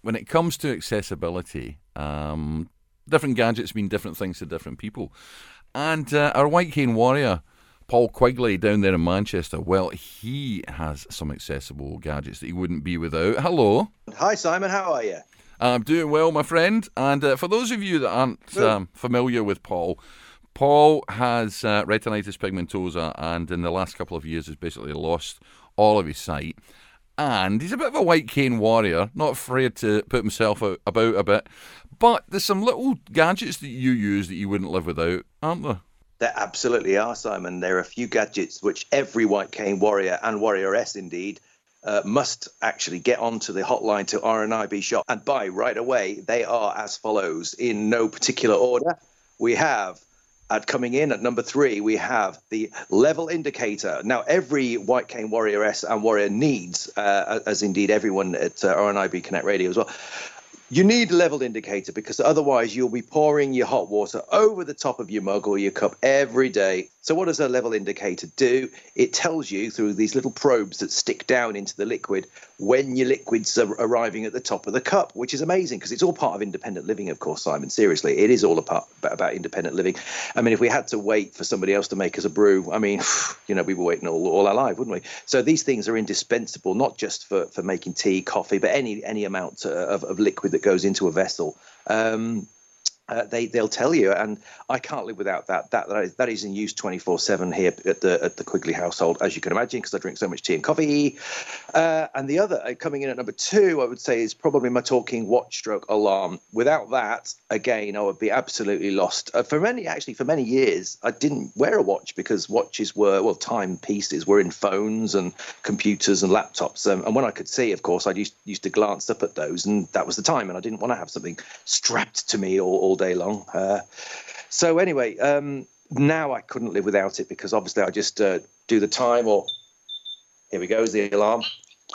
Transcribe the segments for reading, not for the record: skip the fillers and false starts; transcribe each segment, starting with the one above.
when it comes to accessibility, different gadgets mean different things to different people. And our White Cane Warrior, Paul Quigley, down there in Manchester, well, he has some accessible gadgets that he wouldn't be without. Hello. Hi, Simon. How are you? I'm doing well, my friend. And for those of you that aren't familiar with Paul, Paul has retinitis pigmentosa, and in the last couple of years has basically lost all of his sight. And he's a bit of a White Cane Warrior, not afraid to put himself about a bit. But there's some little gadgets that you use that you wouldn't live without, aren't there? There absolutely are, Simon. There are a few gadgets which every White Cane Warrior and Warrioress, indeed, must actually get onto the hotline to RNIB shop and buy right away. They are as follows, in no particular order. We have, coming in at number 3, we have the level indicator. Now, every White Cane Warrioress and Warrior needs, as indeed everyone at RNIB Connect Radio as well, you need a level indicator, because otherwise you'll be pouring your hot water over the top of your mug or your cup every day. So what does a level indicator do? It tells you through these little probes that stick down into the liquid when your liquid's are arriving at the top of the cup, which is amazing because it's all part of independent living, of course, Simon. Seriously, it is all about independent living. I mean, if we had to wait for somebody else to make us a brew, I mean, we were waiting all our life, wouldn't we? So these things are indispensable, not just for making tea, coffee, but any amount of liquid that goes into a vessel. They'll tell you, and I can't live without that. That is in use 24/7 here at the Quigley household, as you can imagine, because I drink so much tea and coffee. And the other, coming in at number 2, I would say, is probably my talking watch stroke alarm. Without that, again, I would be absolutely lost. For many years, I didn't wear a watch because watches were, timepieces were in phones and computers and laptops. And when I could see, of course, I used to glance up at those, and that was the time. And I didn't want to have something strapped to me all day long. So anyway, now I couldn't live without it, because obviously I just do the time, or here we go, the alarm.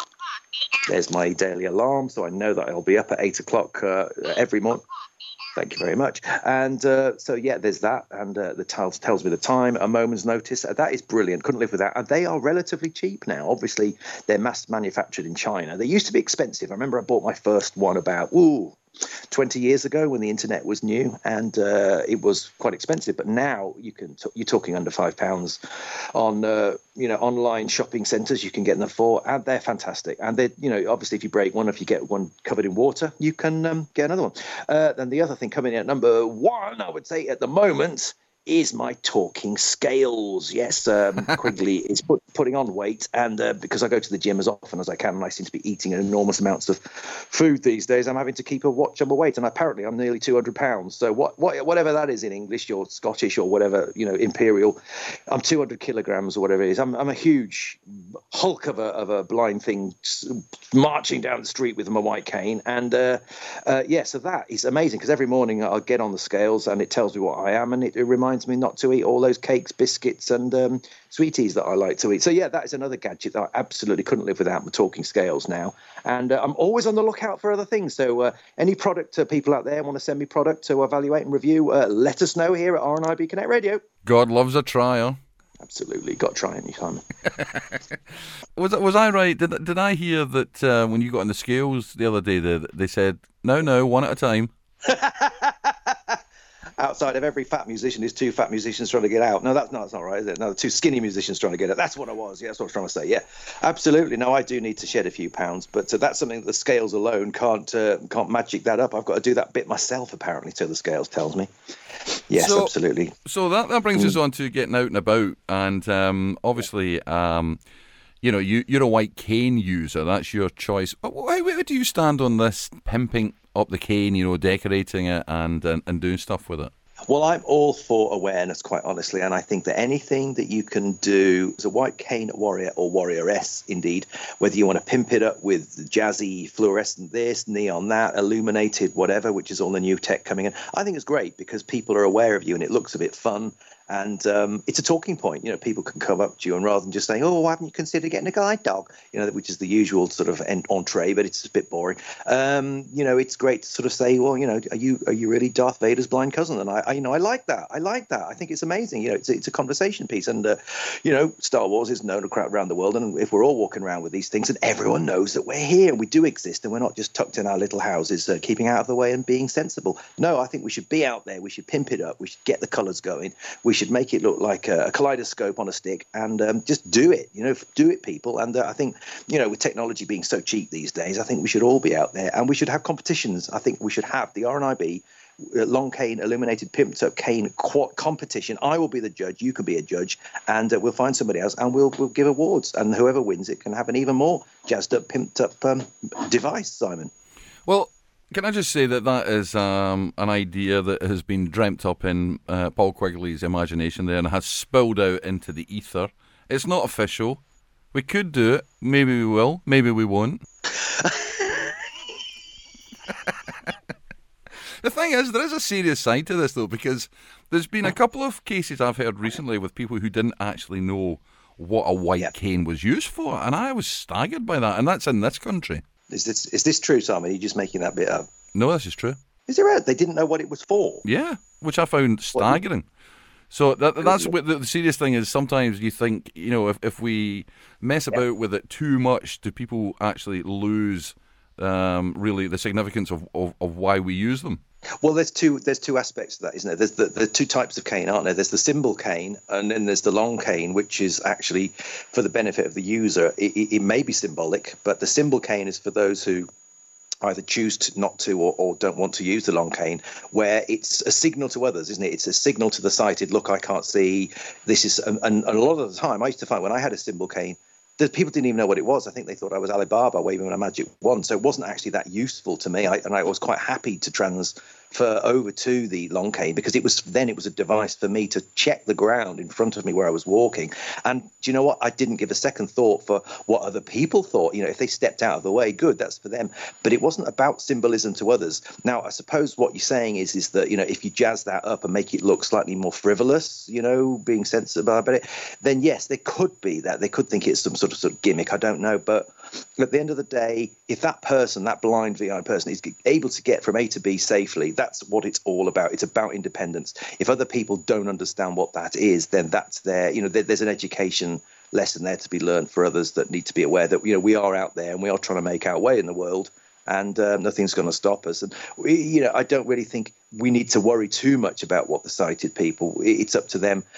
There's my daily alarm, so I know that I'll be up at 8 o'clock every morning. Thank you very much. And so, yeah, there's that. And the tells me the time, a moment's notice. That is brilliant. Couldn't live with that. And they are relatively cheap now. Obviously, they're mass manufactured in China. They used to be expensive. I remember I bought my first one about 20 years ago when the internet was new, and it was quite expensive. But now you're talking under £5 on online shopping centres. You can get them for, and they're fantastic. And they, obviously, if you break one, if you get one covered in water, you can get another one. Then the other thing coming in at number 1, I would say at the moment, is my talking scales. Yes, Quigley is putting on weight, and because I go to the gym as often as I can, and I seem to be eating enormous amounts of food these days, I'm having to keep a watch on my weight, and apparently I'm nearly 200 pounds. So whatever that is in English or Scottish or whatever, imperial, I'm 200 kilograms or whatever it is. I'm a huge hulk of a blind thing marching down the street with my white cane, and so that is amazing, because every morning I'll get on the scales and it tells me what I am, and it reminds me not to eat all those cakes, biscuits, and sweeties that I like to eat. So yeah, that is another gadget that I absolutely couldn't live without, my talking scales now. And I'm always on the lookout for other things. So any product people out there want to send me product to evaluate and review, let us know here at RNIB Connect Radio. God loves a trial. Absolutely, got to try any time. Was I right? Did I hear that when you got on the scales the other day, they said no, one at a time? Outside of every fat musician, there's 2 fat musicians trying to get out. No, that's not right, is it? No, 2 skinny musicians trying to get out. That's what I was. Yeah, that's what I was trying to say. Yeah, absolutely. No, I do need to shed a few pounds, but that's something that the scales alone can't magic that up. I've got to do that bit myself, apparently, so the scales tells me. Yes, absolutely. So that brings us on to getting out and about, and obviously, you're a white cane user. That's your choice. Where do you stand on this pimping up the cane, decorating it and doing stuff with it? Well, I'm all for awareness, quite honestly, and I think that anything that you can do as a white cane warrior or warrioress, indeed, whether you want to pimp it up with jazzy fluorescent this, neon that, illuminated whatever, which is all the new tech coming in, I think it's great because people are aware of you and it looks a bit fun. And it's a talking point. People can come up to you, and rather than just saying, "Oh, why haven't you considered getting a guide dog?" Which is the usual sort of entree, but it's a bit boring. It's great to sort of say, "Well, are you really Darth Vader's blind cousin?" And I like that. I like that. I think it's amazing. It's a conversation piece, and Star Wars is known around the world, and if we're all walking around with these things, and everyone knows that we're here and we do exist, and we're not just tucked in our little houses, keeping out of the way and being sensible. No, I think we should be out there. We should pimp it up. We should get the colours going. We should make it look like a kaleidoscope on a stick, and just do it. Do it, people. And I think, with technology being so cheap these days, I think we should all be out there, and we should have competitions. I think we should have the RNIB long cane illuminated pimped up cane competition. I will be the judge, you can be a judge, and we'll find somebody else, and we'll give awards, and whoever wins it can have an even more jazzed up, pimped up device, Simon. Well, can I just say that is an idea that has been dreamt up in Paul Quigley's imagination there and has spilled out into the ether. It's not official. We could do it. Maybe we will. Maybe we won't. The thing is, there is a serious side to this, though, because there's been a couple of cases I've heard recently with people who didn't actually know what a white cane was used for, and I was staggered by that, and that's in this country. Is this true, Simon? Are you just making that bit up? No, this is true. Is it right? They didn't know what it was for? Yeah, which I found staggering. So that's what the serious thing is. Sometimes you think, if we mess about with it too much, do people actually lose really the significance of why we use them? Well, there's two aspects to that, isn't there? There's the two types of cane, aren't there? There's the symbol cane, and then there's the long cane, which is actually for the benefit of the user. It may be symbolic, but the symbol cane is for those who either choose not to or don't want to use the long cane, where it's a signal to others, isn't it? It's a signal to the sighted, look, I can't see. This is, and a lot of the time, I used to find when I had a symbol cane, the people didn't even know what it was. I think they thought I was Alibaba waving a magic wand. So it wasn't actually that useful to me. And I was quite happy to transfer over to the long cane, because it was a device for me to check the ground in front of me where I was walking. And do you know what? I didn't give a second thought for what other people thought. If they stepped out of the way, good, that's for them. But it wasn't about symbolism to others. Now, I suppose what you're saying is that, if you jazz that up and make it look slightly more frivolous, being sensible about it, then yes, there could be that. They could think it's some sort of gimmick. I don't know. But at the end of the day, if that person, that blind VI person, is able to get from A to B safely, that's what it's all about. It's about independence. If other people don't understand what that is, then that's there. There's an education lesson there to be learned for others that need to be aware that, we are out there and we are trying to make our way in the world, and nothing's going to stop us. And I don't really think we need to worry too much about what the sighted people. It's up to them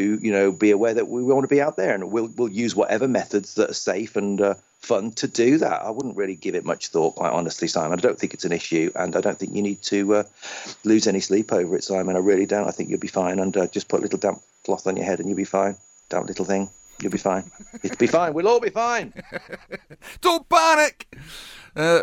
to be aware that we want to be out there, and we'll use whatever methods that are safe and fun to do that. I wouldn't really give it much thought, quite honestly, Simon. I don't think it's an issue, and I don't think you need to lose any sleep over it, Simon. I really don't. I think you'll be fine, and just put a little damp cloth on your head and you'll be fine. Damp little thing. You'll be fine. It'll be fine. We'll all be fine. Don't panic. Now,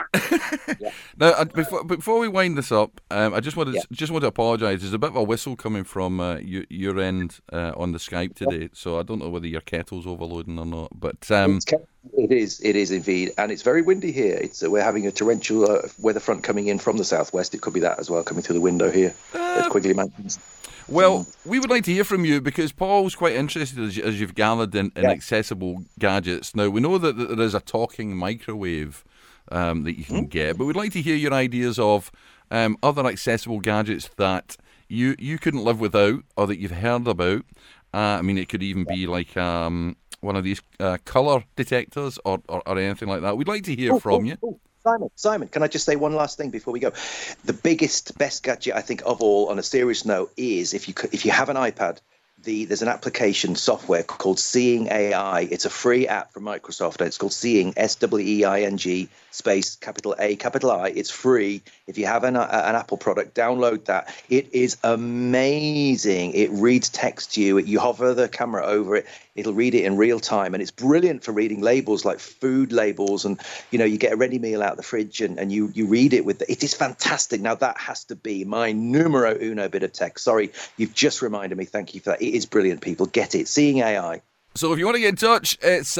before we wind this up, I just want to apologise. There's a bit of a whistle coming from your end on the Skype today, so I don't know whether your kettle's overloading or not. But it is indeed, and it's very windy here. We're having a torrential weather front coming in from the southwest. It could be that as well, coming through the window here at Quigley Mountains. Well, we would like to hear from you, because Paul's quite interested, as you've gathered, in accessible gadgets. Now, we know that there is a talking microwave that you can get, but we'd like to hear your ideas of other accessible gadgets that you couldn't live without, or that you've heard about. It could even be like one of these colour detectors or anything like that. We'd like to hear from you. Simon, can I just say one last thing before we go? The best gadget, I think, of all, on a serious note, is if you have an iPad, there's an application software called Seeing AI. It's a free app from Microsoft, and it's called Seeing, SWEING, space capital A, capital I. It's free. If you have an Apple product, download that. It is amazing. It reads text to you. You hover the camera over it. It'll read it in real time, and it's brilliant for reading labels like food labels. And you get a ready meal out of the fridge, and you read it with it is fantastic. Now that has to be my numero uno bit of tech. Sorry, you've just reminded me. Thank you for that. It is brilliant, people. Get it. Seeing AI. So if you want to get in touch, it's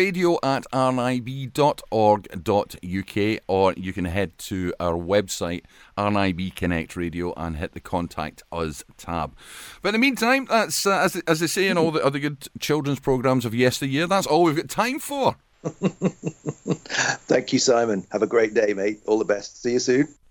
radio@rnib.org.uk, or you can head to our website, RNIB Connect Radio, and hit the Contact Us tab. But in the meantime, that's, as they say in all the other good children's programmes of yesteryear, that's all we've got time for. Thank you, Simon. Have a great day, mate. All the best. See you soon.